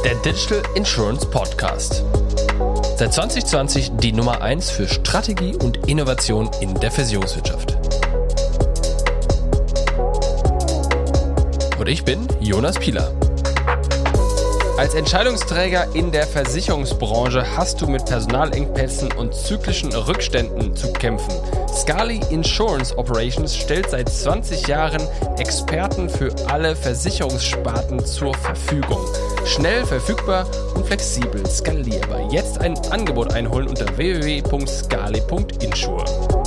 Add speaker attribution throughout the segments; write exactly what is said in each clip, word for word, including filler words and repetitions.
Speaker 1: Der Digital Insurance Podcast. Seit zwanzig zwanzig die Nummer eins für Strategie und Innovation in der Versicherungswirtschaft. Und ich bin Jonas Pieler. Als Entscheidungsträger in der Versicherungsbranche hast du mit Personalengpässen und zyklischen Rückständen zu kämpfen. Scali Insurance Operations stellt seit zwanzig Jahren Experten für alle Versicherungssparten zur Verfügung. Schnell, verfügbar und flexibel skalierbar. Jetzt ein Angebot einholen unter w w w punkt scali punkt insure.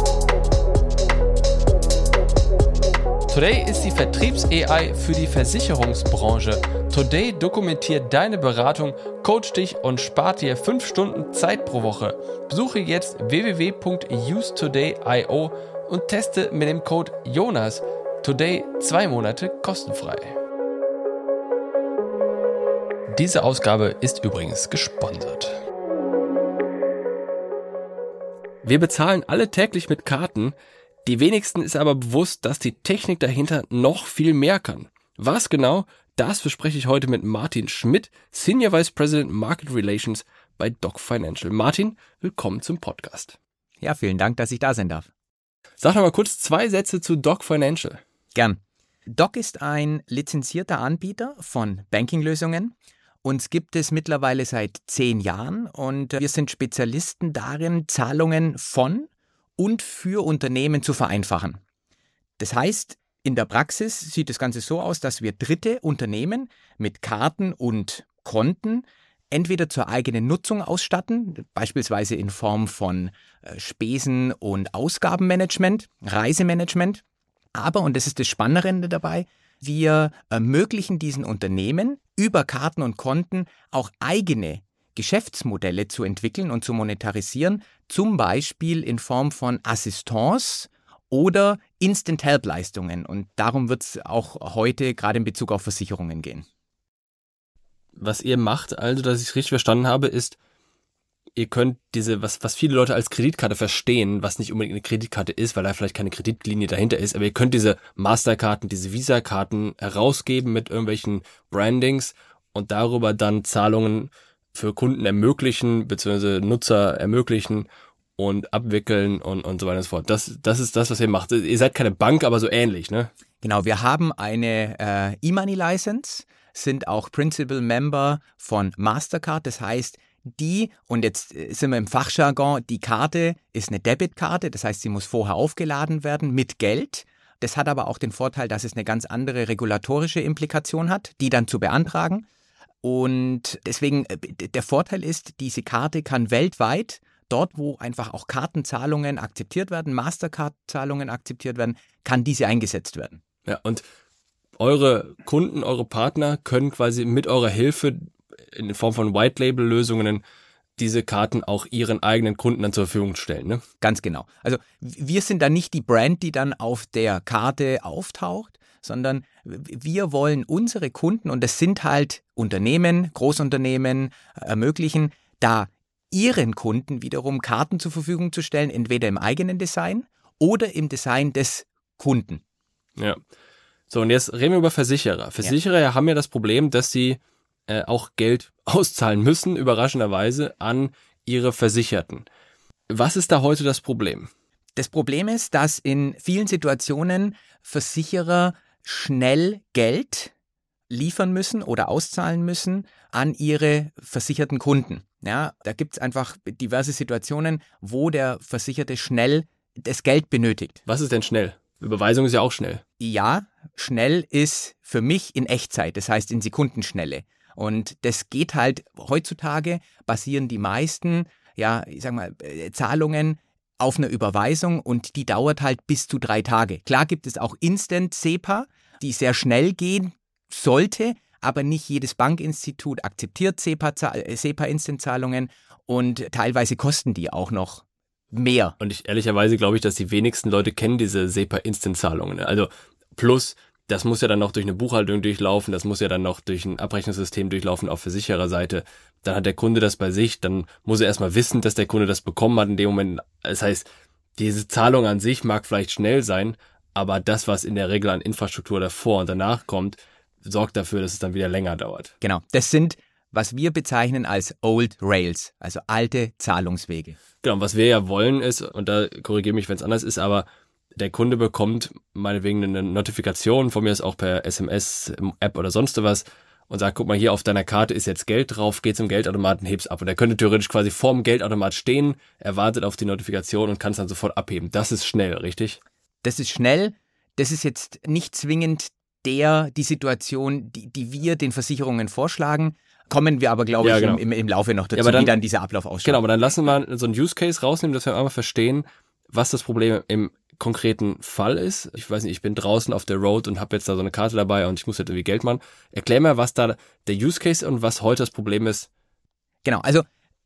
Speaker 1: Today ist die Vertriebs-A I für die Versicherungsbranche. Today dokumentiert deine Beratung, coacht dich und spart dir fünf Stunden Zeit pro Woche. Besuche jetzt w w w punkt use today punkt i o und teste mit dem Code Jonas Today zwei Monate kostenfrei. Diese Ausgabe ist übrigens gesponsert. Wir bezahlen alle täglich mit Karten. Die wenigsten ist aber bewusst, dass die Technik dahinter noch viel mehr kann. Was genau? Das bespreche ich heute mit Martin Schmidt, Senior Vice President Market Relations bei Doc Financial. Martin, willkommen zum Podcast.
Speaker 2: Ja, vielen Dank, dass ich da sein darf.
Speaker 1: Sag noch mal kurz zwei Sätze zu Doc Financial.
Speaker 2: Gern. Doc ist ein lizenzierter Anbieter von Banking-Lösungen. Uns gibt es mittlerweile seit zehn Jahren und wir sind Spezialisten darin, Zahlungen von und für Unternehmen zu vereinfachen. Das heißt, in der Praxis sieht das Ganze so aus, dass wir dritte Unternehmen mit Karten und Konten entweder zur eigenen Nutzung ausstatten, beispielsweise in Form von Spesen- und Ausgabenmanagement, Reisemanagement. Aber, und das ist das Spannende dabei, wir ermöglichen diesen Unternehmen über Karten und Konten auch eigene Geschäftsmodelle zu entwickeln und zu monetarisieren, zum Beispiel in Form von Assistance oder Instant-Help-Leistungen. Und darum wird es auch heute gerade in Bezug auf Versicherungen gehen.
Speaker 1: Was ihr macht, also, dass ich es richtig verstanden habe, ist, ihr könnt diese, was, was viele Leute als Kreditkarte verstehen, was nicht unbedingt eine Kreditkarte ist, weil da vielleicht keine Kreditlinie dahinter ist, aber ihr könnt diese Masterkarten, diese Visa-Karten herausgeben mit irgendwelchen Brandings und darüber dann Zahlungen für Kunden ermöglichen, beziehungsweise Nutzer ermöglichen und abwickeln und, und so weiter und so fort. Das, das ist das, was ihr macht. Ihr seid keine Bank, aber so ähnlich, ne?
Speaker 2: Genau, wir haben eine äh, E-Money-License, sind auch Principal Member von Mastercard. Das heißt, die, und jetzt sind wir im Fachjargon, die Karte ist eine Debitkarte, das heißt, sie muss vorher aufgeladen werden mit Geld. Das hat aber auch den Vorteil, dass es eine ganz andere regulatorische Implikation hat, die dann zu beantragen. Und deswegen, der Vorteil ist, diese Karte kann weltweit, dort wo einfach auch Kartenzahlungen akzeptiert werden, Mastercard-Zahlungen akzeptiert werden, kann diese eingesetzt werden.
Speaker 1: Ja, und eure Kunden, eure Partner können quasi mit eurer Hilfe in Form von White-Label-Lösungen diese Karten auch ihren eigenen Kunden dann zur Verfügung stellen, ne?
Speaker 2: Ganz genau. Also wir sind da nicht die Brand, die dann auf der Karte auftaucht, sondern wir wollen unsere Kunden, und das sind halt Unternehmen, Großunternehmen, ermöglichen, da ihren Kunden wiederum Karten zur Verfügung zu stellen, entweder im eigenen Design oder im Design des Kunden.
Speaker 1: Ja. So, und jetzt reden wir über Versicherer. Versicherer ja. haben ja das Problem, dass sie äh, auch Geld auszahlen müssen, überraschenderweise, an ihre Versicherten. Was ist da heute das Problem?
Speaker 2: Das Problem ist, dass in vielen Situationen Versicherer schnell Geld liefern müssen oder auszahlen müssen an ihre versicherten Kunden. Ja, da gibt es einfach diverse Situationen, wo der Versicherte schnell das Geld benötigt.
Speaker 1: Was ist denn schnell? Überweisung ist ja auch schnell.
Speaker 2: Ja, schnell ist für mich in Echtzeit, das heißt in Sekundenschnelle. Und das geht halt, heutzutage basieren die meisten, ja, ich sag mal, Zahlungen auf einer Überweisung und die dauert halt bis zu drei Tage. Klar gibt es auch Instant-SEPA, die sehr schnell gehen sollte, aber nicht jedes Bankinstitut akzeptiert SEPA-Instant-Zahlungen und teilweise kosten die auch noch mehr.
Speaker 1: Und ich ehrlicherweise glaube ich, dass die wenigsten Leute kennen diese SEPA-Instant-Zahlungen. Also plus, das muss ja dann noch durch eine Buchhaltung durchlaufen, das muss ja dann noch durch ein Abrechnungssystem durchlaufen auf Versichererseite. Dann hat der Kunde das bei sich, dann muss er erstmal wissen, dass der Kunde das bekommen hat in dem Moment. Das heißt, diese Zahlung an sich mag vielleicht schnell sein, aber das, was in der Regel an Infrastruktur davor und danach kommt, sorgt dafür, dass es dann wieder länger dauert.
Speaker 2: Genau, das sind was wir bezeichnen als Old Rails, also alte Zahlungswege.
Speaker 1: Genau, was wir ja wollen ist, und da korrigiere mich, wenn es anders ist, aber der Kunde bekommt meinetwegen eine Notifikation, von mir ist auch per S M S, App oder sonst was, und sagt, guck mal, hier auf deiner Karte ist jetzt Geld drauf, geh zum Geldautomaten, heb's ab. Und er könnte theoretisch quasi vorm Geldautomat stehen, er wartet auf die Notifikation und kann es dann sofort abheben. Das ist schnell, richtig?
Speaker 2: Das ist schnell. Das ist jetzt nicht zwingend der, die Situation, die, die wir den Versicherungen vorschlagen. Kommen wir aber, glaube
Speaker 1: ja,
Speaker 2: ich,
Speaker 1: genau.
Speaker 2: im, im Laufe noch dazu,
Speaker 1: ja, dann,
Speaker 2: wie dann dieser Ablauf ausschaut.
Speaker 1: Genau, aber dann lassen wir mal so einen Use Case rausnehmen, dass wir einmal verstehen, was das Problem im konkreten Fall ist. Ich weiß nicht, ich bin draußen auf der Road und habe jetzt da so eine Karte dabei und ich muss jetzt irgendwie Geld machen. Erklär mir, was da der Use Case und was heute das Problem ist.
Speaker 2: Genau, also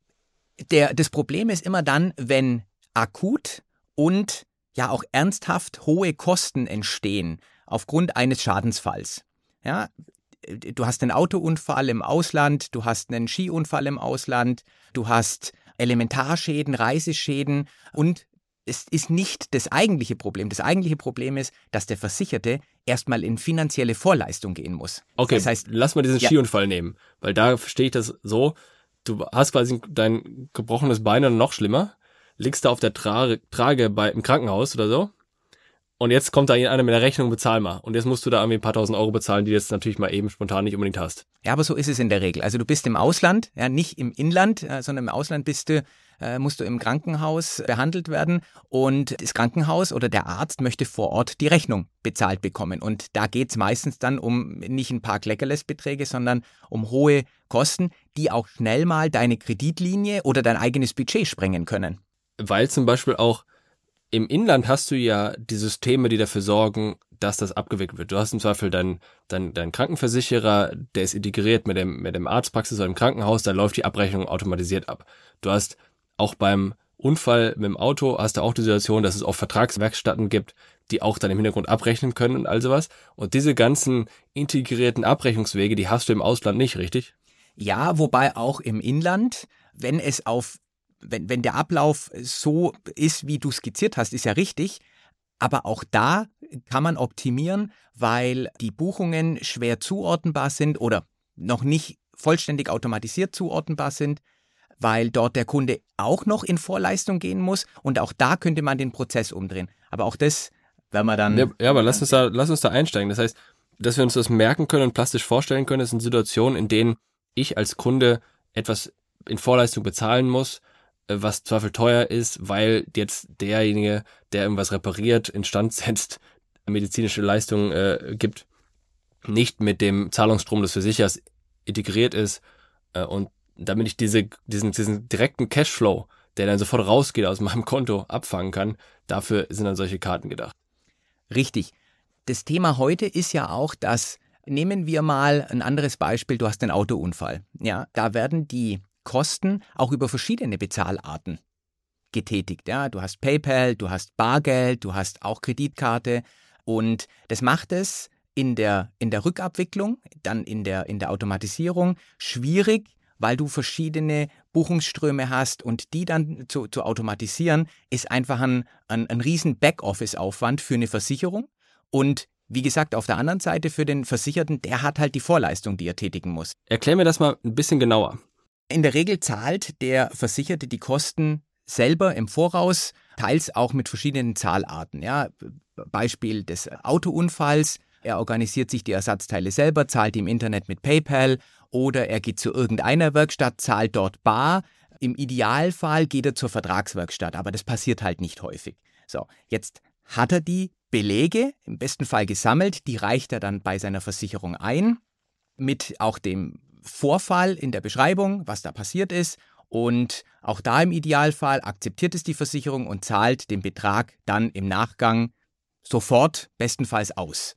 Speaker 2: der, das Problem ist immer dann, wenn akut und ja auch ernsthaft hohe Kosten entstehen aufgrund eines Schadensfalls. Ja, du hast einen Autounfall im Ausland, du hast einen Skiunfall im Ausland, du hast Elementarschäden, Reiseschäden und es ist nicht das eigentliche Problem. Das eigentliche Problem ist, dass der Versicherte erstmal in finanzielle Vorleistung gehen muss.
Speaker 1: Okay,
Speaker 2: das heißt,
Speaker 1: lass mal diesen
Speaker 2: ja.
Speaker 1: Skiunfall nehmen, weil da verstehe ich das so, du hast quasi dein gebrochenes Bein oder noch schlimmer, liegst da auf der Trage, Trage bei, im Krankenhaus oder so und jetzt kommt da einer mit der Rechnung, bezahl mal. Und jetzt musst du da irgendwie ein paar tausend Euro bezahlen, die du jetzt natürlich mal eben spontan nicht unbedingt hast.
Speaker 2: Ja, aber so ist es in der Regel. Also du bist im Ausland, ja, nicht im Inland, sondern im Ausland bist du, äh, musst du im Krankenhaus behandelt werden und das Krankenhaus oder der Arzt möchte vor Ort die Rechnung bezahlt bekommen. Und da geht's meistens dann um nicht ein paar Kleckerles-Beträge, sondern um hohe Kosten, die auch schnell mal deine Kreditlinie oder dein eigenes Budget sprengen können.
Speaker 1: Weil zum Beispiel auch im Inland hast du ja die Systeme, die dafür sorgen, dass das abgewickelt wird. Du hast im Zweifel deinen dein, dein Krankenversicherer, der ist integriert mit dem, mit dem Arztpraxis oder dem Krankenhaus, da läuft die Abrechnung automatisiert ab. Du hast auch beim Unfall mit dem Auto, hast du auch die Situation, dass es auch Vertragswerkstätten gibt, die auch dann im Hintergrund abrechnen können und all sowas. Und diese ganzen integrierten Abrechnungswege, die hast du im Ausland nicht, richtig?
Speaker 2: Ja, wobei auch im Inland, wenn es auf Wenn, wenn der Ablauf so ist, wie du skizziert hast, ist ja richtig. Aber auch da kann man optimieren, weil die Buchungen schwer zuordnenbar sind oder noch nicht vollständig automatisiert zuordnenbar sind, weil dort der Kunde auch noch in Vorleistung gehen muss. Und auch da könnte man den Prozess umdrehen. Aber auch das werden wir dann...
Speaker 1: Ja, ja aber lass uns da, lass uns da einsteigen. Das heißt, dass wir uns das merken können und plastisch vorstellen können, das sind Situationen, in denen ich als Kunde etwas in Vorleistung bezahlen muss, was Zweifel teuer ist, weil jetzt derjenige, der irgendwas repariert, instand setzt, medizinische Leistungen äh, gibt, nicht mit dem Zahlungsstrom des Versicherers integriert ist äh, und damit ich diese, diesen, diesen direkten Cashflow, der dann sofort rausgeht aus meinem Konto, abfangen kann, dafür sind dann solche Karten gedacht.
Speaker 2: Richtig. Das Thema heute ist ja auch, dass, nehmen wir mal ein anderes Beispiel, du hast einen Autounfall. Ja, da werden die Kosten auch über verschiedene Bezahlarten getätigt. Ja, du hast PayPal, du hast Bargeld, du hast auch Kreditkarte und das macht es in der, in der Rückabwicklung, dann in der, in der Automatisierung schwierig, weil du verschiedene Buchungsströme hast und die dann zu, zu automatisieren, ist einfach ein, ein, ein riesen Backoffice-Aufwand für eine Versicherung und wie gesagt, auf der anderen Seite für den Versicherten, der hat halt die Vorleistung, die er tätigen muss.
Speaker 1: Erklär mir das mal ein bisschen genauer.
Speaker 2: In der Regel zahlt der Versicherte die Kosten selber im Voraus, teils auch mit verschiedenen Zahlarten. Ja, Beispiel des Autounfalls, er organisiert sich die Ersatzteile selber, zahlt im Internet mit PayPal oder er geht zu irgendeiner Werkstatt, zahlt dort bar. Im Idealfall geht er zur Vertragswerkstatt, aber das passiert halt nicht häufig. So, jetzt hat er die Belege im besten Fall gesammelt, die reicht er dann bei seiner Versicherung ein, mit auch dem Vorfall in der Beschreibung, was da passiert ist und auch da im Idealfall akzeptiert es die Versicherung und zahlt den Betrag dann im Nachgang sofort, bestenfalls aus.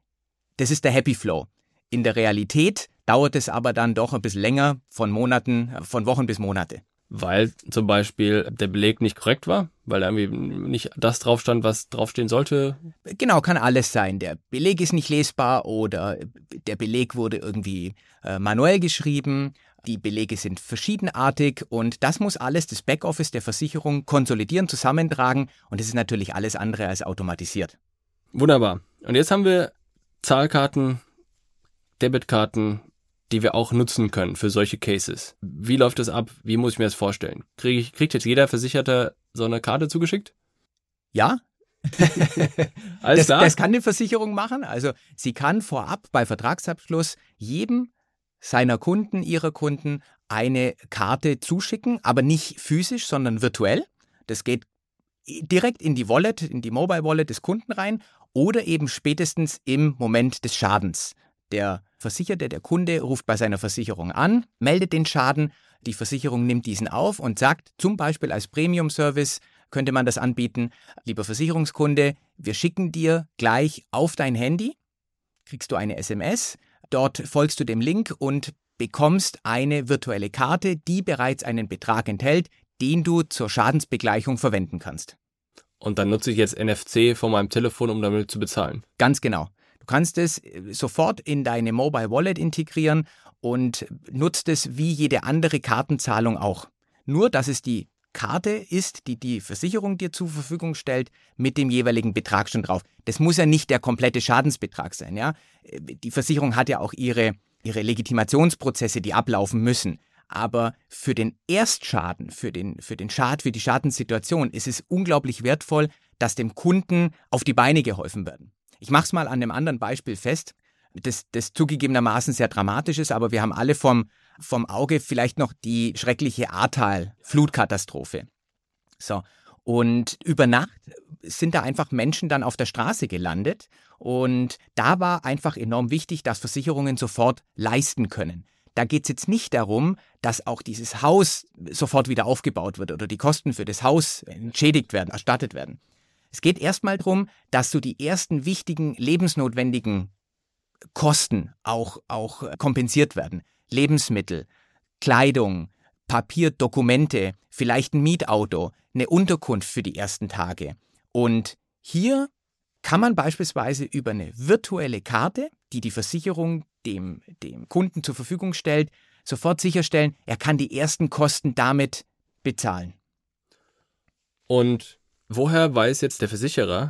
Speaker 2: Das ist der Happy Flow. In der Realität dauert es aber dann doch ein bisschen länger, von Monaten, von Wochen bis Monate.
Speaker 1: Weil zum Beispiel der Beleg nicht korrekt war, weil da irgendwie nicht das drauf stand, was draufstehen sollte?
Speaker 2: Genau, kann alles sein. Der Beleg ist nicht lesbar oder der Beleg wurde irgendwie äh, manuell geschrieben. Die Belege sind verschiedenartig und das muss alles das Backoffice der Versicherung konsolidieren, zusammentragen und das ist natürlich alles andere als automatisiert.
Speaker 1: Wunderbar. Und jetzt haben wir Zahlkarten, Debitkarten, die wir auch nutzen können für solche Cases. Wie läuft das ab? Wie muss ich mir das vorstellen? Krieg ich, kriegt jetzt jeder Versicherte so eine Karte zugeschickt?
Speaker 2: Ja.
Speaker 1: Alles
Speaker 2: das,
Speaker 1: klar?
Speaker 2: das kann die Versicherung machen. Also sie kann vorab bei Vertragsabschluss jedem seiner Kunden, ihrer Kunden eine Karte zuschicken, aber nicht physisch, sondern virtuell. Das geht direkt in die Wallet, in die Mobile Wallet des Kunden rein oder eben spätestens im Moment des Schadens. Der Versicherte, der Kunde ruft bei seiner Versicherung an, meldet den Schaden, die Versicherung nimmt diesen auf und sagt, zum Beispiel als Premium-Service könnte man das anbieten, lieber Versicherungskunde, wir schicken dir gleich auf dein Handy, kriegst du eine S M S, dort folgst du dem Link und bekommst eine virtuelle Karte, die bereits einen Betrag enthält, den du zur Schadensbegleichung verwenden kannst.
Speaker 1: Und dann nutze ich jetzt N F C von meinem Telefon, um damit zu bezahlen.
Speaker 2: Ganz genau. Du kannst es sofort in deine Mobile Wallet integrieren und nutzt es wie jede andere Kartenzahlung auch. Nur, dass es die Karte ist, die die Versicherung dir zur Verfügung stellt, mit dem jeweiligen Betrag schon drauf. Das muss ja nicht der komplette Schadensbetrag sein. Ja? Die Versicherung hat ja auch ihre, ihre Legitimationsprozesse, die ablaufen müssen. Aber für den Erstschaden, für den, für den Schad, für die Schadenssituation ist es unglaublich wertvoll, dass dem Kunden auf die Beine geholfen werden. Ich mache es mal an einem anderen Beispiel fest, das, das zugegebenermaßen sehr dramatisch ist, aber wir haben alle vom, vom Auge vielleicht noch die schreckliche Ahrtal-Flutkatastrophe. So, und über Nacht sind da einfach Menschen dann auf der Straße gelandet und da war einfach enorm wichtig, dass Versicherungen sofort leisten können. Da geht es jetzt nicht darum, dass auch dieses Haus sofort wieder aufgebaut wird oder die Kosten für das Haus entschädigt werden, erstattet werden. Es geht erstmal darum, dass so die ersten wichtigen, lebensnotwendigen Kosten auch, auch kompensiert werden. Lebensmittel, Kleidung, Papier, Dokumente, vielleicht ein Mietauto, eine Unterkunft für die ersten Tage. Und hier kann man beispielsweise über eine virtuelle Karte, die die Versicherung dem, dem Kunden zur Verfügung stellt, sofort sicherstellen, er kann die ersten Kosten damit bezahlen.
Speaker 1: Und woher weiß jetzt der Versicherer,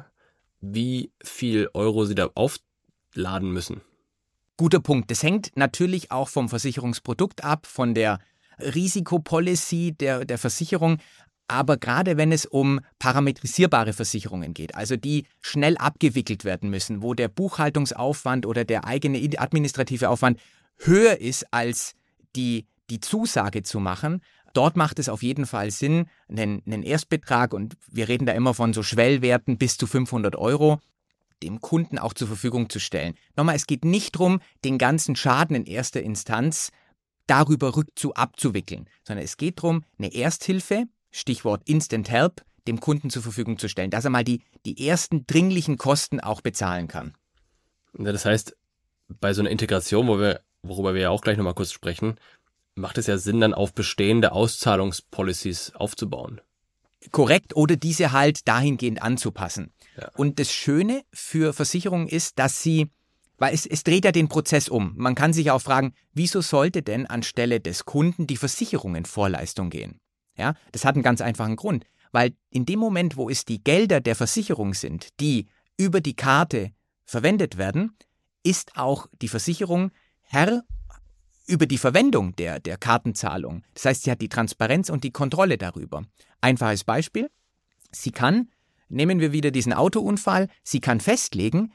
Speaker 1: wie viel Euro sie da aufladen müssen?
Speaker 2: Guter Punkt. Das hängt natürlich auch vom Versicherungsprodukt ab, von der Risikopolicy der, der Versicherung. Aber gerade wenn es um parametrisierbare Versicherungen geht, also die schnell abgewickelt werden müssen, wo der Buchhaltungsaufwand oder der eigene administrative Aufwand höher ist als die, die Zusage zu machen, dort macht es auf jeden Fall Sinn, einen, einen Erstbetrag, und wir reden da immer von so Schwellwerten bis zu fünfhundert Euro, dem Kunden auch zur Verfügung zu stellen. Nochmal, es geht nicht darum, den ganzen Schaden in erster Instanz darüber rückzu abzuwickeln, sondern es geht darum, eine Ersthilfe, Stichwort Instant Help, dem Kunden zur Verfügung zu stellen, dass er mal die, die ersten dringlichen Kosten auch bezahlen kann.
Speaker 1: Ja, das heißt, bei so einer Integration, wo wir, worüber wir ja auch gleich nochmal kurz sprechen, macht es ja Sinn, dann auf bestehende Auszahlungspolicies aufzubauen.
Speaker 2: Korrekt, oder diese halt dahingehend anzupassen.
Speaker 1: Ja.
Speaker 2: Und das Schöne für Versicherungen ist, dass sie, weil es, es dreht ja den Prozess um. Man kann sich auch fragen, wieso sollte denn anstelle des Kunden die Versicherung in Vorleistung gehen? Ja, das hat einen ganz einfachen Grund, weil in dem Moment, wo es die Gelder der Versicherung sind, die über die Karte verwendet werden, ist auch die Versicherung Herr über die Verwendung der, der Kartenzahlung. Das heißt, sie hat die Transparenz und die Kontrolle darüber. Einfaches Beispiel, sie kann, nehmen wir wieder diesen Autounfall, sie kann festlegen,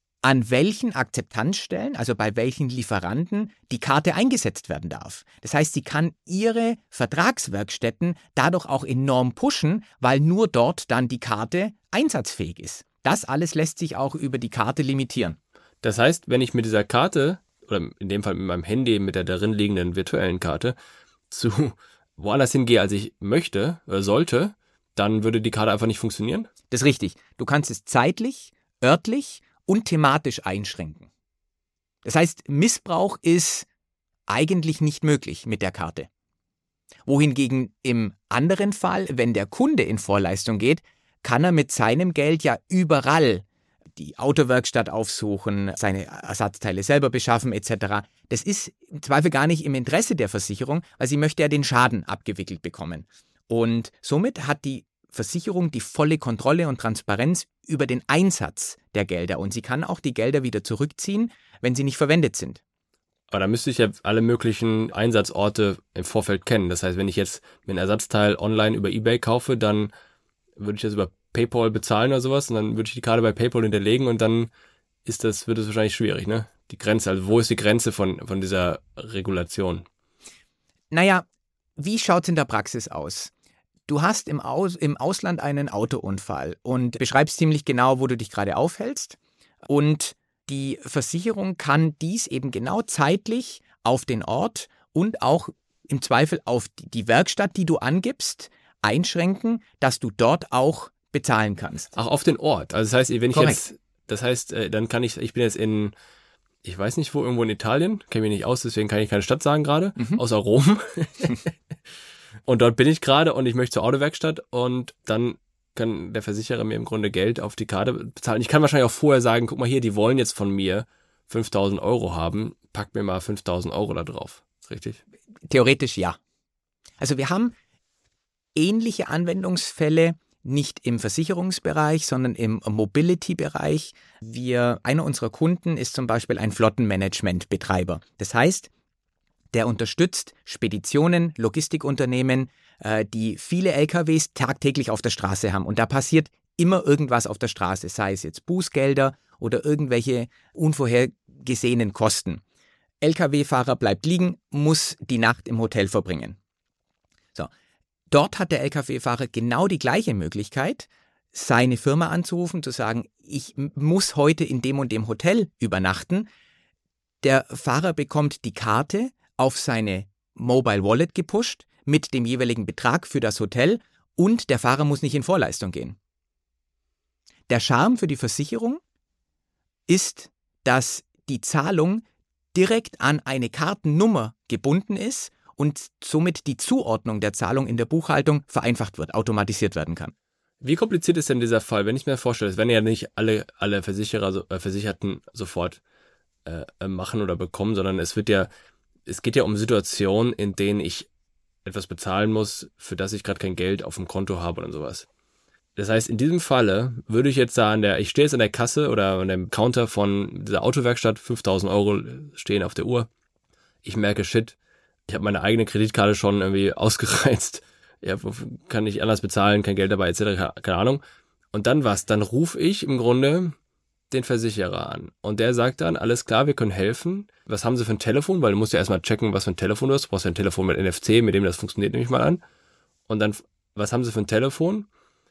Speaker 2: an welchen Akzeptanzstellen, also bei welchen Lieferanten, die Karte eingesetzt werden darf. Das heißt, sie kann ihre Vertragswerkstätten dadurch auch enorm pushen, weil nur dort dann die Karte einsatzfähig ist. Das alles lässt sich auch über die Karte limitieren.
Speaker 1: Das heißt, wenn ich mit dieser Karte, oder in dem Fall mit meinem Handy, mit der darin liegenden virtuellen Karte, zu woanders hingehe, als ich möchte oder sollte, dann würde die Karte einfach nicht funktionieren?
Speaker 2: Das ist richtig. Du kannst es zeitlich, örtlich und thematisch einschränken. Das heißt, Missbrauch ist eigentlich nicht möglich mit der Karte. Wohingegen im anderen Fall, wenn der Kunde in Vorleistung geht, kann er mit seinem Geld ja überall die Autowerkstatt aufsuchen, seine Ersatzteile selber beschaffen et cetera. Das ist im Zweifel gar nicht im Interesse der Versicherung, weil sie möchte ja den Schaden abgewickelt bekommen. Und somit hat die Versicherung die volle Kontrolle und Transparenz über den Einsatz der Gelder, und sie kann auch die Gelder wieder zurückziehen, wenn sie nicht verwendet sind.
Speaker 1: Aber da müsste ich ja alle möglichen Einsatzorte im Vorfeld kennen. Das heißt, wenn ich jetzt mir ein Ersatzteil online über eBay kaufe, dann würde ich das über PayPal bezahlen oder sowas und dann würde ich die Karte bei PayPal hinterlegen und dann ist das, wird es wahrscheinlich schwierig, ne? Die Grenze, also wo ist die Grenze von, von dieser Regulation?
Speaker 2: Naja, wie schaut es in der Praxis aus? Du hast im, Aus, im Ausland einen Autounfall und beschreibst ziemlich genau, wo du dich gerade aufhältst und die Versicherung kann dies eben genau zeitlich auf den Ort und auch im Zweifel auf die Werkstatt, die du angibst, einschränken, dass du dort auch bezahlen kannst.
Speaker 1: Ach, auf den Ort. Also das heißt, wenn ich
Speaker 2: Korrekt.
Speaker 1: jetzt, das heißt, dann kann ich, ich bin jetzt in, ich weiß nicht wo, irgendwo in Italien, kenne mich nicht aus, deswegen kann ich keine Stadt sagen gerade, mhm. außer Rom. Und dort bin ich gerade und ich möchte zur Autowerkstatt und dann kann der Versicherer mir im Grunde Geld auf die Karte bezahlen. Ich kann wahrscheinlich auch vorher sagen, guck mal hier, die wollen jetzt von mir fünftausend Euro haben, pack mir mal fünftausend Euro da drauf. Richtig?
Speaker 2: Theoretisch ja. Also wir haben ähnliche Anwendungsfälle, nicht im Versicherungsbereich, sondern im Mobility-Bereich. Wir, einer unserer Kunden ist zum Beispiel ein Flottenmanagement-Betreiber. Das heißt, der unterstützt Speditionen, Logistikunternehmen, äh, die viele L K Ws tagtäglich auf der Straße haben. Und da passiert immer irgendwas auf der Straße, sei es jetzt Bußgelder oder irgendwelche unvorhergesehenen Kosten. L K W-Fahrer bleibt liegen, muss die Nacht im Hotel verbringen. So. Dort hat der L K W-Fahrer genau die gleiche Möglichkeit, seine Firma anzurufen, zu sagen, ich muss heute in dem und dem Hotel übernachten. Der Fahrer bekommt die Karte auf seine Mobile Wallet gepusht mit dem jeweiligen Betrag für das Hotel und der Fahrer muss nicht in Vorleistung gehen. Der Charme für die Versicherung ist, dass die Zahlung direkt an eine Kartennummer gebunden ist und somit die Zuordnung der Zahlung in der Buchhaltung vereinfacht wird, automatisiert werden kann.
Speaker 1: Wie kompliziert ist denn dieser Fall? Wenn ich mir vorstelle, es werden ja nicht alle, alle Versicherer, äh, Versicherten sofort äh, machen oder bekommen, sondern es wird ja, es geht ja um Situationen, in denen ich etwas bezahlen muss, für das ich gerade kein Geld auf dem Konto habe und sowas. Das heißt, in diesem Falle würde ich jetzt sagen, der, ich stehe jetzt an der Kasse oder an dem Counter von dieser Autowerkstatt, fünftausend Euro stehen auf der Uhr. Ich merke, shit, ich habe meine eigene Kreditkarte schon irgendwie ausgereizt. Ja, kann nicht anders bezahlen, kein Geld dabei, et cetera, keine Ahnung. Und dann was? Dann rufe ich im Grunde den Versicherer an. Und der sagt dann, alles klar, wir können helfen. Was haben Sie für ein Telefon? Weil du musst ja erstmal checken, was für ein Telefon du hast. Du brauchst ja ein Telefon mit N F C, mit dem das funktioniert, nehme ich mal an. Und dann, was haben Sie für ein Telefon?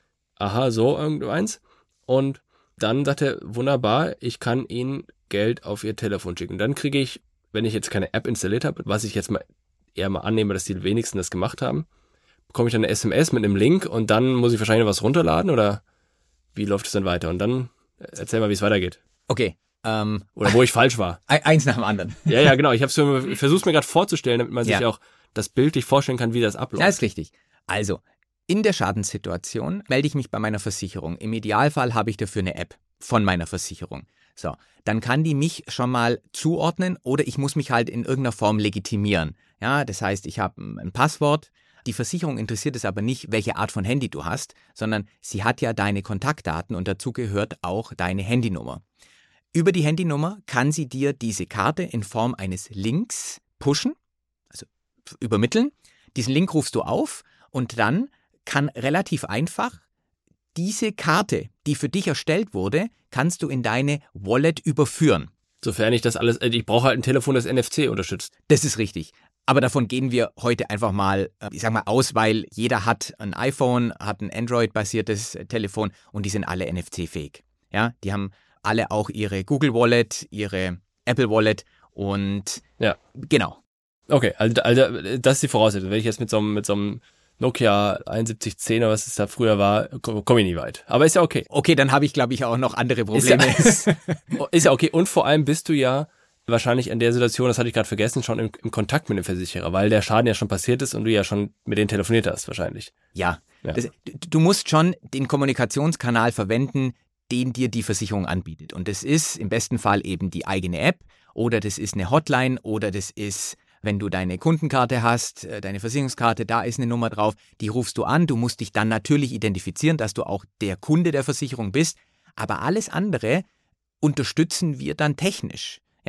Speaker 1: Aha, so irgendeins. Und dann sagt er, wunderbar, ich kann Ihnen Geld auf Ihr Telefon schicken. Und dann kriege ich, wenn ich jetzt keine App installiert habe, was ich jetzt mal eher mal annehme, dass die wenigsten das gemacht haben, bekomme ich dann eine S M S mit einem Link und dann muss ich wahrscheinlich was runterladen oder wie läuft es dann weiter? Und dann erzähl mal, wie es weitergeht.
Speaker 2: Okay. Ähm,
Speaker 1: oder wo ich falsch war.
Speaker 2: Eins nach dem anderen.
Speaker 1: Ja, ja, genau. Ich, hab's für, ich versuche es mir gerade vorzustellen, damit man sich
Speaker 2: ja.
Speaker 1: auch das bildlich vorstellen kann, wie das abläuft.
Speaker 2: Ja, ist richtig. Also, in der Schadenssituation melde ich mich bei meiner Versicherung. Im Idealfall habe ich dafür eine App von meiner Versicherung. So, dann kann die mich schon mal zuordnen oder ich muss mich halt in irgendeiner Form legitimieren. Ja, das heißt, ich habe ein Passwort. Die Versicherung interessiert es aber nicht, welche Art von Handy du hast, sondern sie hat ja deine Kontaktdaten und dazu gehört auch deine Handynummer. Über die Handynummer kann sie dir diese Karte in Form eines Links pushen, also übermitteln. Diesen Link rufst du auf und dann kann relativ einfach diese Karte, die für dich erstellt wurde, kannst du in deine Wallet überführen.
Speaker 1: Sofern ich das alles, ich brauche halt ein Telefon, das N F C unterstützt.
Speaker 2: Das ist richtig. Aber davon gehen wir heute einfach mal, ich sag mal, aus, weil jeder hat ein iPhone, hat ein Android-basiertes Telefon und die sind alle N F C-fähig. Ja, die haben alle auch ihre Google Wallet, ihre Apple Wallet und
Speaker 1: ja.
Speaker 2: Genau.
Speaker 1: Okay, also, also das ist die Voraussetzung. Wenn ich jetzt mit so einem, mit so einem Nokia einundsiebzig zehn oder was es da früher war, komme ich nie weit. Aber ist ja okay.
Speaker 2: Okay, dann habe ich, glaube ich, auch noch andere Probleme.
Speaker 1: Ist ja, ist ja okay. Und vor allem bist du ja wahrscheinlich in der Situation, das hatte ich gerade vergessen, schon im, im Kontakt mit dem Versicherer, weil der Schaden ja schon passiert ist und du ja schon mit denen telefoniert hast wahrscheinlich.
Speaker 2: Ja, ja. Das, du, du musst schon den Kommunikationskanal verwenden, den dir die Versicherung anbietet. Und das ist im besten Fall eben die eigene App oder das ist eine Hotline oder das ist, wenn du deine Kundenkarte hast, deine Versicherungskarte, da ist eine Nummer drauf, die rufst du an. Du musst dich dann natürlich identifizieren, dass du auch der Kunde der Versicherung bist. Aber alles andere unterstützen wir dann technisch. Ja,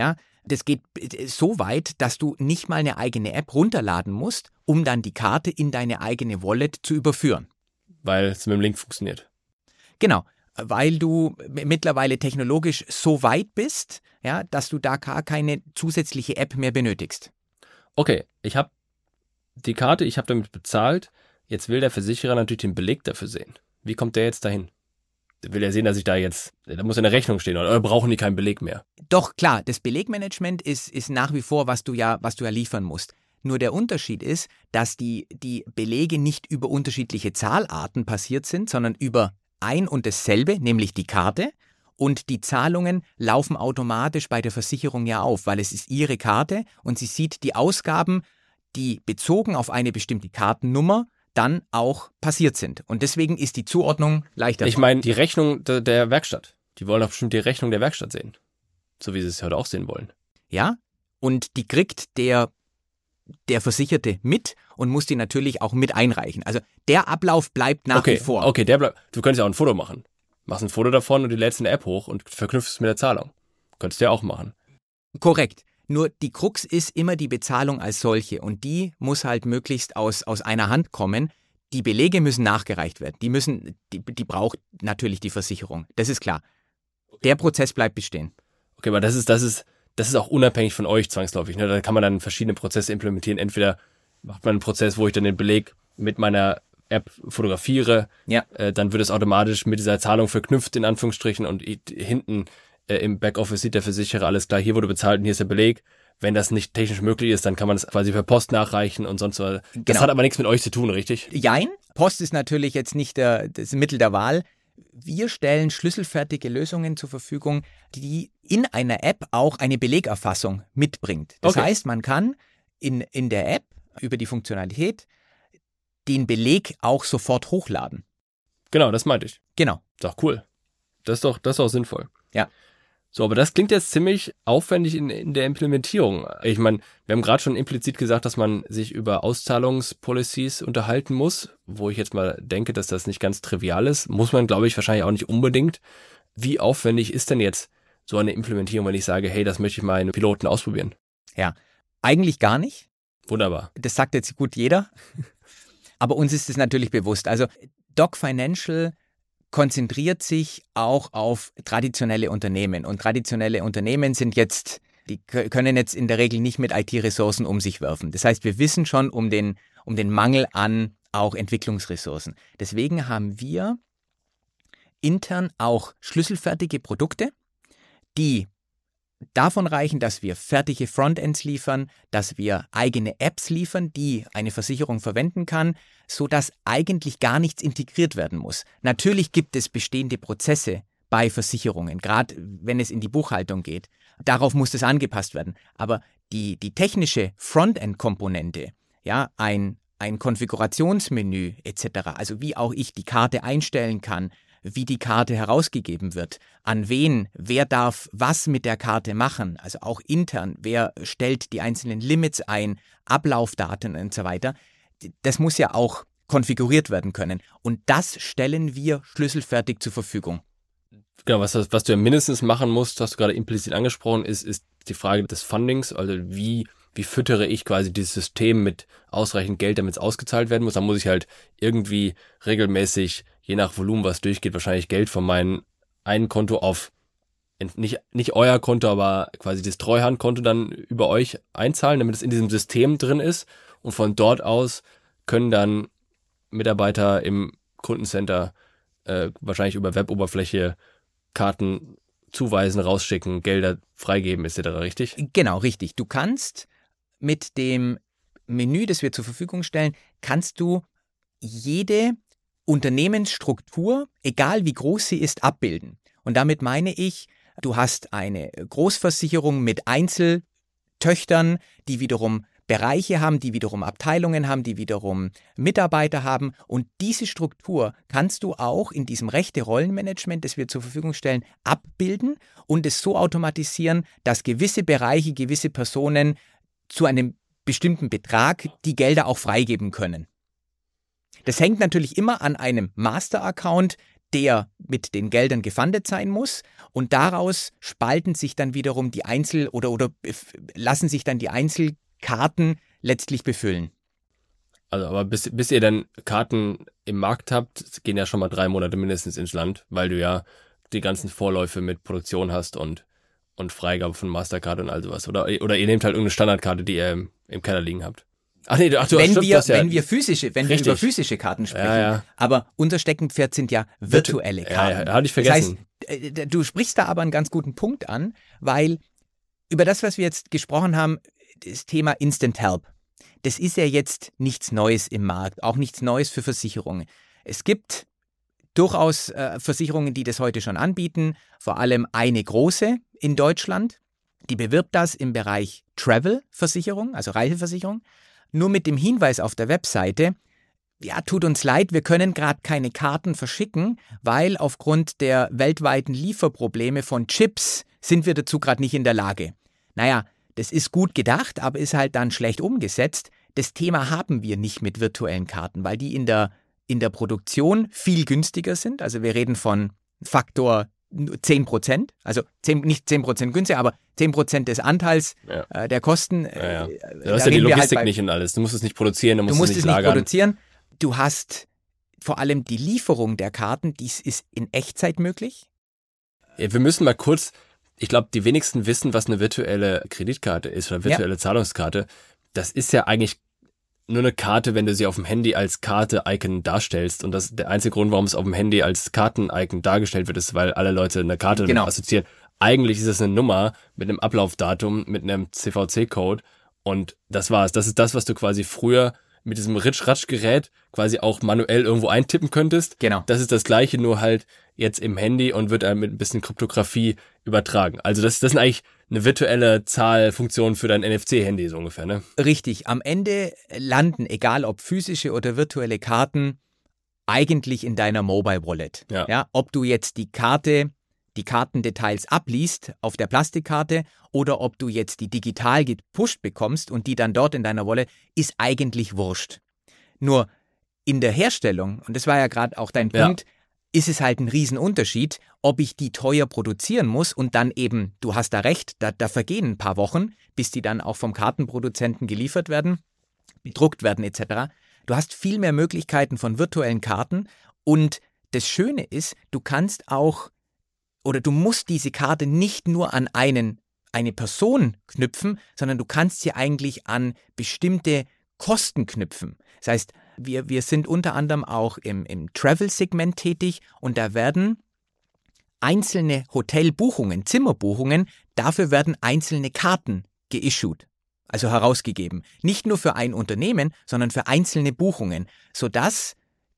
Speaker 2: Das geht so weit, dass du nicht mal eine eigene App runterladen musst, um dann die Karte in deine eigene Wallet zu überführen.
Speaker 1: Weil es mit dem Link funktioniert.
Speaker 2: Genau, weil du mittlerweile technologisch so weit bist, ja, dass du da gar keine zusätzliche App mehr benötigst.
Speaker 1: Okay, ich habe die Karte, ich habe damit bezahlt, jetzt will der Versicherer natürlich den Beleg dafür sehen. Wie kommt der jetzt dahin? Will er sehen, dass ich da jetzt, da muss eine Rechnung stehen oder brauchen die keinen Beleg mehr?
Speaker 2: Doch, klar, das Belegmanagement ist, ist nach wie vor, was du ja, was du ja liefern musst. Nur der Unterschied ist, dass die, die Belege nicht über unterschiedliche Zahlarten passiert sind, sondern über ein und dasselbe, nämlich die Karte. Und die Zahlungen laufen automatisch bei der Versicherung ja auf, weil es ist ihre Karte und sie sieht die Ausgaben, die bezogen auf eine bestimmte Kartennummer dann auch passiert sind. Und deswegen ist die Zuordnung leichter.
Speaker 1: Ich meine, die Rechnung der, der Werkstatt. Die wollen doch bestimmt die Rechnung der Werkstatt sehen. So wie sie es heute auch sehen wollen.
Speaker 2: Ja, und die kriegt der, der Versicherte mit und muss die natürlich auch mit einreichen. Also der Ablauf bleibt nach
Speaker 1: okay,
Speaker 2: wie vor.
Speaker 1: Okay, der bleibt. Du könntest ja auch ein Foto machen. Machst ein Foto davon und die lädst in der App hoch und verknüpfst es mit der Zahlung. Könntest du ja auch machen.
Speaker 2: Korrekt. Nur die Krux ist immer die Bezahlung als solche und die muss halt möglichst aus, aus einer Hand kommen. Die Belege müssen nachgereicht werden. Die müssen, die, die braucht natürlich die Versicherung. Das ist klar. Der Prozess bleibt bestehen.
Speaker 1: Okay, aber das ist, das ist, das ist auch unabhängig von euch zwangsläufig. Ne? Da kann man dann verschiedene Prozesse implementieren. Entweder macht man einen Prozess, wo ich dann den Beleg mit meiner App fotografiere,
Speaker 2: ja.
Speaker 1: äh, dann wird es automatisch mit dieser Zahlung verknüpft, in Anführungsstrichen, und hinten im Backoffice sieht der Versicherer, alles klar, hier wurde bezahlt und hier ist der Beleg. Wenn das nicht technisch möglich ist, dann kann man es quasi per Post nachreichen und sonst was. Das
Speaker 2: genau.
Speaker 1: hat aber nichts mit euch zu tun, richtig?
Speaker 2: Jein. Post ist natürlich jetzt nicht der, das Mittel der Wahl. Wir stellen schlüsselfertige Lösungen zur Verfügung, die in einer App auch eine Belegerfassung mitbringt. Das
Speaker 1: okay.
Speaker 2: heißt, man kann in, in der App über die Funktionalität den Beleg auch sofort hochladen.
Speaker 1: Genau, das meinte ich.
Speaker 2: Genau.
Speaker 1: Ist doch cool. Das ist doch, das ist doch sinnvoll.
Speaker 2: Ja.
Speaker 1: So, aber das klingt jetzt ziemlich aufwendig in, in der Implementierung. Ich meine, wir haben gerade schon implizit gesagt, dass man sich über Auszahlungspolicies unterhalten muss, wo ich jetzt mal denke, dass das nicht ganz trivial ist. Muss man, glaube ich, wahrscheinlich auch nicht unbedingt. Wie aufwendig ist denn jetzt so eine Implementierung, wenn ich sage, hey, das möchte ich mal in Piloten ausprobieren?
Speaker 2: Ja, eigentlich gar nicht.
Speaker 1: Wunderbar.
Speaker 2: Das sagt jetzt gut jeder. Aber uns ist es natürlich bewusst. Also Doc Financial konzentriert sich auch auf traditionelle Unternehmen. Und traditionelle Unternehmen sind jetzt, die können jetzt in der Regel nicht mit I T-Ressourcen um sich werfen. Das heißt, wir wissen schon um den, um den Mangel an auch Entwicklungsressourcen. Deswegen haben wir intern auch schlüsselfertige Produkte, die davon reichen, dass wir fertige Frontends liefern, dass wir eigene Apps liefern, die eine Versicherung verwenden kann, sodass eigentlich gar nichts integriert werden muss. Natürlich gibt es bestehende Prozesse bei Versicherungen, gerade wenn es in die Buchhaltung geht. Darauf muss das angepasst werden. Aber die, die technische Frontend-Komponente, ja, ein, ein Konfigurationsmenü et cetera, also wie auch ich die Karte einstellen kann, wie die Karte herausgegeben wird, an wen, wer darf was mit der Karte machen, also auch intern, wer stellt die einzelnen Limits ein, Ablaufdaten und so weiter. Das muss ja auch konfiguriert werden können. Und das stellen wir schlüsselfertig zur Verfügung.
Speaker 1: Genau, was, was du ja mindestens machen musst, hast du gerade implizit angesprochen, ist, ist die Frage des Fundings, also wie, wie füttere ich quasi dieses System mit ausreichend Geld, damit es ausgezahlt werden muss. Da muss ich halt irgendwie regelmäßig, je nach Volumen, was durchgeht, wahrscheinlich Geld von meinem einen Konto auf, nicht, nicht euer Konto, aber quasi das Treuhandkonto dann über euch einzahlen, damit es in diesem System drin ist. Und von dort aus können dann Mitarbeiter im Kundencenter äh, wahrscheinlich über Web-Oberfläche Karten zuweisen, rausschicken, Gelder freigeben et cetera, richtig?
Speaker 2: Genau, richtig. Du kannst mit dem Menü, das wir zur Verfügung stellen, kannst du jede Unternehmensstruktur, egal wie groß sie ist, abbilden. Und damit meine ich, du hast eine Großversicherung mit Einzeltöchtern, die wiederum Bereiche haben, die wiederum Abteilungen haben, die wiederum Mitarbeiter haben. Und diese Struktur kannst du auch in diesem Rechte-Rollenmanagement, das wir zur Verfügung stellen, abbilden und es so automatisieren, dass gewisse Bereiche, gewisse Personen zu einem bestimmten Betrag die Gelder auch freigeben können. Das hängt natürlich immer an einem Master-Account, der mit den Geldern gefundet sein muss und daraus spalten sich dann wiederum die Einzel- oder, oder lassen sich dann die Einzelkarten letztlich befüllen.
Speaker 1: Also, aber bis, bis ihr dann Karten im Markt habt, gehen ja schon mal drei Monate mindestens ins Land, weil du ja die ganzen Vorläufe mit Produktion hast und, und Freigabe von Mastercard und all sowas. Oder, oder ihr nehmt halt irgendeine Standardkarte, die ihr im, im Keller liegen habt. Ach nee, ach, du
Speaker 2: wenn
Speaker 1: stimmt,
Speaker 2: wir,
Speaker 1: das ja,
Speaker 2: wenn wir physische, wenn
Speaker 1: richtig.
Speaker 2: wir über physische Karten sprechen.
Speaker 1: Ja, ja.
Speaker 2: Aber unser Steckenpferd sind ja virtuelle
Speaker 1: Virtu-
Speaker 2: Karten.
Speaker 1: Ja, ja, hatte ich vergessen.
Speaker 2: Das heißt, äh, du sprichst da aber einen ganz guten Punkt an, weil über das, was wir jetzt gesprochen haben, das Thema Instant Help, das ist ja jetzt nichts Neues im Markt, auch nichts Neues für Versicherungen. Es gibt durchaus äh, Versicherungen, die das heute schon anbieten, vor allem eine große in Deutschland, die bewirbt das im Bereich Travel-Versicherung, also Reiseversicherung, nur mit dem Hinweis auf der Webseite, ja, tut uns leid, wir können gerade keine Karten verschicken, weil aufgrund der weltweiten Lieferprobleme von Chips sind wir dazu gerade nicht in der Lage. Naja, das ist gut gedacht, aber ist halt dann schlecht umgesetzt. Das Thema haben wir nicht mit virtuellen Karten, weil die in der, in der Produktion viel günstiger sind. Also wir reden von Faktor zehn Prozent, also zehn, nicht zehn Prozent günstiger, aber zehn Prozent des Anteils
Speaker 1: Ja.
Speaker 2: äh, der Kosten.
Speaker 1: Ja, ja.
Speaker 2: Äh,
Speaker 1: Du hast
Speaker 2: da
Speaker 1: ja die
Speaker 2: reden wir
Speaker 1: Logistik
Speaker 2: halt bei,
Speaker 1: nicht und alles. Du musst es nicht produzieren, du musst,
Speaker 2: du musst
Speaker 1: es
Speaker 2: es
Speaker 1: nicht
Speaker 2: nicht
Speaker 1: lagern.
Speaker 2: produzieren. Du hast vor allem die Lieferung der Karten, dies ist in Echtzeit möglich.
Speaker 1: Ja, wir müssen mal kurz, ich glaube, die wenigsten wissen, was eine virtuelle Kreditkarte ist oder virtuelle ja. Zahlungskarte. Das ist ja eigentlich nur eine Karte, wenn du sie auf dem Handy als Karte-Icon darstellst. Und das der einzige Grund, warum es auf dem Handy als Karten-Icon dargestellt wird, ist, weil alle Leute eine Karte
Speaker 2: genau.
Speaker 1: damit assoziieren. Eigentlich ist es eine Nummer mit einem Ablaufdatum, mit einem C V C-Code. Und das war's. Das ist das, was du quasi früher mit diesem Ritsch-Ratsch-Gerät quasi auch manuell irgendwo eintippen könntest.
Speaker 2: Genau.
Speaker 1: Das ist das Gleiche, nur halt jetzt im Handy und wird mit ein bisschen Kryptographie übertragen. Also das, das ist eigentlich eine virtuelle Zahlfunktion für dein N F C-Handy so ungefähr, ne?
Speaker 2: Richtig. Am Ende landen, egal ob physische oder virtuelle Karten, eigentlich in deiner Mobile Wallet.
Speaker 1: Ja.
Speaker 2: Ja, ob du jetzt die Karte, die Kartendetails abliest auf der Plastikkarte oder ob du jetzt die digital gepusht bekommst und die dann dort in deiner Wallet, ist eigentlich wurscht. Nur in der Herstellung, und das war ja gerade auch dein Punkt, ja. ist es halt ein Riesenunterschied, ob ich die teuer produzieren muss und dann eben, du hast da recht, da, da vergehen ein paar Wochen, bis die dann auch vom Kartenproduzenten geliefert werden, bedruckt werden et cetera. Du hast viel mehr Möglichkeiten von virtuellen Karten und das Schöne ist, du kannst auch oder du musst diese Karte nicht nur an einen, eine Person knüpfen, sondern du kannst sie eigentlich an bestimmte Kosten knüpfen. Das heißt, wir, wir sind unter anderem auch im, im Travel-Segment tätig und da werden einzelne Hotelbuchungen, Zimmerbuchungen, dafür werden einzelne Karten geissued, also herausgegeben. Nicht nur für ein Unternehmen, sondern für einzelne Buchungen, sodass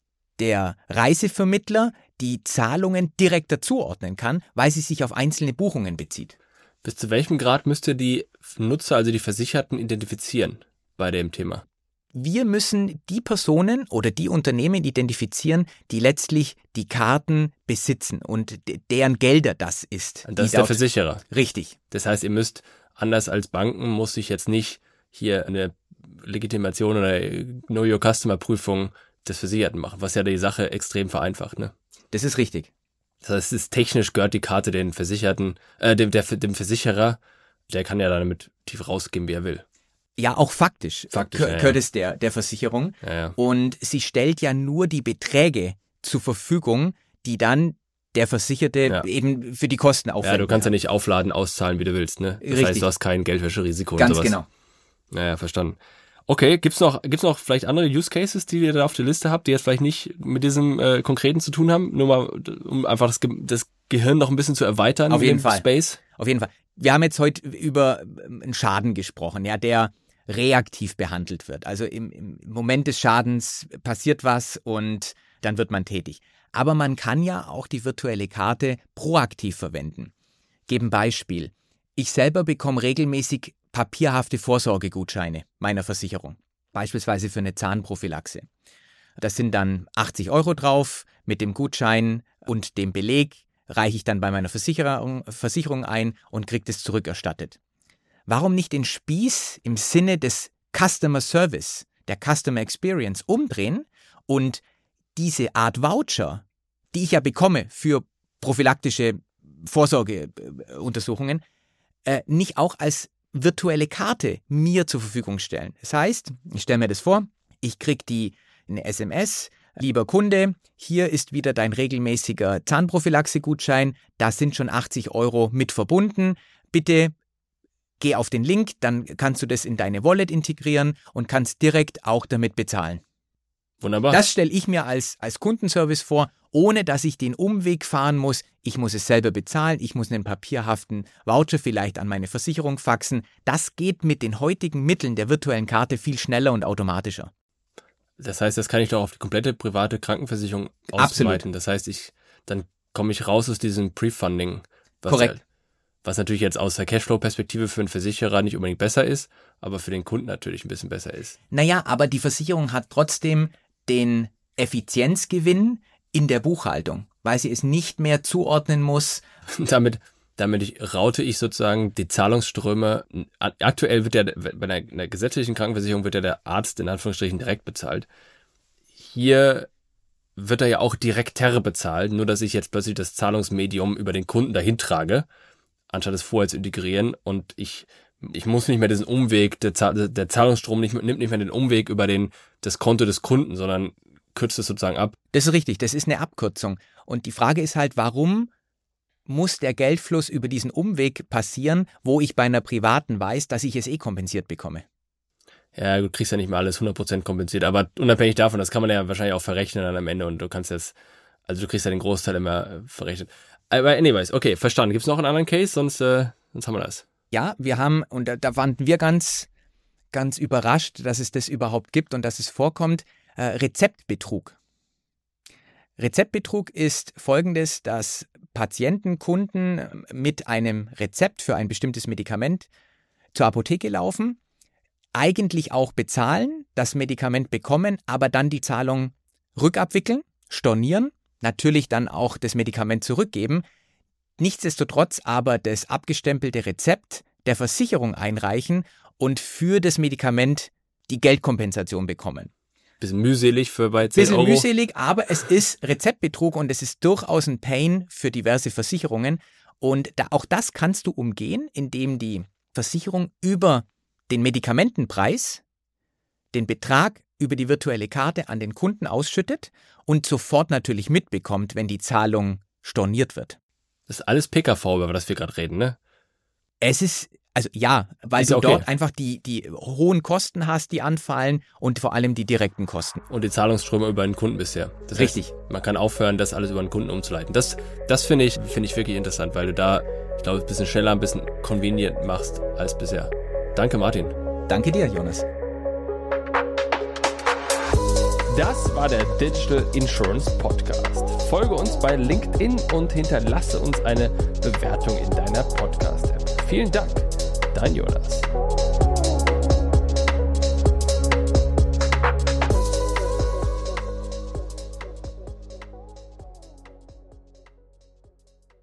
Speaker 2: der Reisevermittler die Zahlungen direkter zuordnen kann, weil sie sich auf einzelne Buchungen bezieht.
Speaker 1: Bis zu welchem Grad müsst ihr die Nutzer, also die Versicherten, identifizieren bei dem Thema?
Speaker 2: Wir müssen die Personen oder die Unternehmen identifizieren, die letztlich die Karten besitzen und de- deren Gelder das ist.
Speaker 1: Und das ist der Versicherer.
Speaker 2: Richtig.
Speaker 1: Das heißt, ihr müsst, anders als Banken, muss ich jetzt nicht hier eine Legitimation oder Know Your Customer Prüfung des Versicherten machen, was ja die Sache extrem vereinfacht, ne?
Speaker 2: Das ist richtig.
Speaker 1: Das heißt, es ist technisch gehört die Karte den Versicherten, äh, dem, der, dem Versicherer, der kann ja damit tief rausgeben, wie er will.
Speaker 2: Ja, auch faktisch,
Speaker 1: faktisch
Speaker 2: gehört
Speaker 1: ja, ja.
Speaker 2: es der, der Versicherung.
Speaker 1: Ja, ja.
Speaker 2: Und sie stellt ja nur die Beträge zur Verfügung, die dann der Versicherte
Speaker 1: ja.
Speaker 2: eben für die Kosten aufwendet.
Speaker 1: Ja, du kannst ja nicht aufladen, auszahlen, wie du willst, ne? Das
Speaker 2: Richtig.
Speaker 1: heißt, du hast kein Geldwäscherisiko
Speaker 2: Ganz
Speaker 1: und sowas.
Speaker 2: genau.
Speaker 1: Naja, verstanden. Okay, gibt's noch, gibt's noch vielleicht andere Use Cases, die ihr da auf der Liste habt, die jetzt vielleicht nicht mit diesem äh, Konkreten zu tun haben? Nur mal, um einfach das, Ge- das Gehirn noch ein bisschen zu erweitern.
Speaker 2: Auf jeden Fall.
Speaker 1: Space.
Speaker 2: Auf jeden Fall. Wir haben jetzt heute über einen Schaden gesprochen, ja, der reaktiv behandelt wird. Also im, im Moment des Schadens passiert was und dann wird man tätig. Aber man kann ja auch die virtuelle Karte proaktiv verwenden. Geben Beispiel. Ich selber bekomme regelmäßig papierhafte Vorsorgegutscheine meiner Versicherung. Beispielsweise für eine Zahnprophylaxe. Das sind dann achtzig Euro drauf. Mit dem Gutschein und dem Beleg reiche ich dann bei meiner Versicherung, Versicherung ein und kriege das zurückerstattet. Warum nicht den Spieß im Sinne des Customer Service, der Customer Experience umdrehen und diese Art Voucher die ich ja bekomme für prophylaktische Vorsorgeuntersuchungen, äh, nicht auch als virtuelle Karte mir zur Verfügung stellen. Das heißt, ich stelle mir das vor, ich kriege die eine S M S, lieber Kunde, hier ist wieder dein regelmäßiger Zahnprophylaxe-Gutschein, da sind schon achtzig Euro mit verbunden, bitte geh auf den Link, dann kannst du das in deine Wallet integrieren und kannst direkt auch damit bezahlen.
Speaker 1: Wunderbar.
Speaker 2: Das stelle ich mir als, als Kundenservice vor, ohne dass ich den Umweg fahren muss. Ich muss es selber bezahlen, ich muss einen papierhaften Voucher vielleicht an meine Versicherung faxen. Das geht mit den heutigen Mitteln der virtuellen Karte viel schneller und automatischer.
Speaker 1: Das heißt, das kann ich doch auf die komplette private Krankenversicherung ausweiten.
Speaker 2: Absolut.
Speaker 1: Das heißt, ich dann komme ich raus aus diesem Pre-Funding. Was
Speaker 2: Korrekt.
Speaker 1: Ja, was natürlich jetzt aus der Cashflow-Perspektive für einen Versicherer nicht unbedingt besser ist, aber für den Kunden natürlich ein bisschen besser ist.
Speaker 2: Naja, aber die Versicherung hat trotzdem den Effizienzgewinn in der Buchhaltung, weil sie es nicht mehr zuordnen muss.
Speaker 1: damit damit ich, raute ich sozusagen die Zahlungsströme. Aktuell wird ja bei einer, einer gesetzlichen Krankenversicherung wird ja der Arzt in Anführungsstrichen direkt bezahlt. Hier wird er ja auch direkter bezahlt, nur dass ich jetzt plötzlich das Zahlungsmedium über den Kunden dahin trage, anstatt es vorher zu integrieren, und ich ich muss nicht mehr diesen Umweg, der, Zahl, der Zahlungsstrom nicht, nimmt nicht mehr den Umweg über den, das Konto des Kunden, sondern kürzt es sozusagen ab.
Speaker 2: Das ist richtig, das ist eine Abkürzung. Und die Frage ist halt, warum muss der Geldfluss über diesen Umweg passieren, wo ich bei einer privaten weiß, dass ich es eh kompensiert bekomme?
Speaker 1: Ja, du kriegst ja nicht mal alles hundert Prozent kompensiert, aber unabhängig davon, das kann man ja wahrscheinlich auch verrechnen dann am Ende, und du kannst jetzt, also du kriegst ja den Großteil immer verrechnet. Aber anyways, okay, verstanden. Gibt es noch einen anderen Case? Sonst, äh, sonst haben wir das.
Speaker 2: Ja, wir haben, und da, da waren wir ganz, ganz überrascht, dass es das überhaupt gibt und dass es vorkommt, äh, Rezeptbetrug. Rezeptbetrug ist folgendes, dass Patienten, Kunden mit einem Rezept für ein bestimmtes Medikament zur Apotheke laufen, eigentlich auch bezahlen, das Medikament bekommen, aber dann die Zahlung rückabwickeln, stornieren, natürlich dann auch das Medikament zurückgeben, nichtsdestotrotz aber das abgestempelte Rezept der Versicherung einreichen und für das Medikament die Geldkompensation bekommen.
Speaker 1: Bisschen mühselig für bei zehn Euro.
Speaker 2: Bisschen mühselig, aber es ist Rezeptbetrug und es ist durchaus ein Pain für diverse Versicherungen. Und da, auch das kannst du umgehen, indem die Versicherung über den Medikamentenpreis den Betrag über die virtuelle Karte an den Kunden ausschüttet und sofort natürlich mitbekommt, wenn die Zahlung storniert wird.
Speaker 1: Das ist alles P K V, über das wir gerade reden, ne?
Speaker 2: Es ist, also ja, weil
Speaker 1: ist
Speaker 2: du
Speaker 1: okay.
Speaker 2: dort einfach die, die hohen Kosten hast, die anfallen, und vor allem die direkten Kosten.
Speaker 1: Und die Zahlungsströme über den Kunden bisher. Das
Speaker 2: Richtig.
Speaker 1: Heißt, man kann aufhören, das alles über den Kunden umzuleiten. Das, das finde ich, finde ich wirklich interessant, weil du da, ich glaube, ein bisschen schneller, ein bisschen convenient machst als bisher. Danke, Martin.
Speaker 2: Danke dir, Jonas.
Speaker 1: Das war der Digital Insurance Podcast. Folge uns bei LinkedIn und hinterlasse uns eine Bewertung in deiner Podcast-App. Vielen Dank, dein Jonas.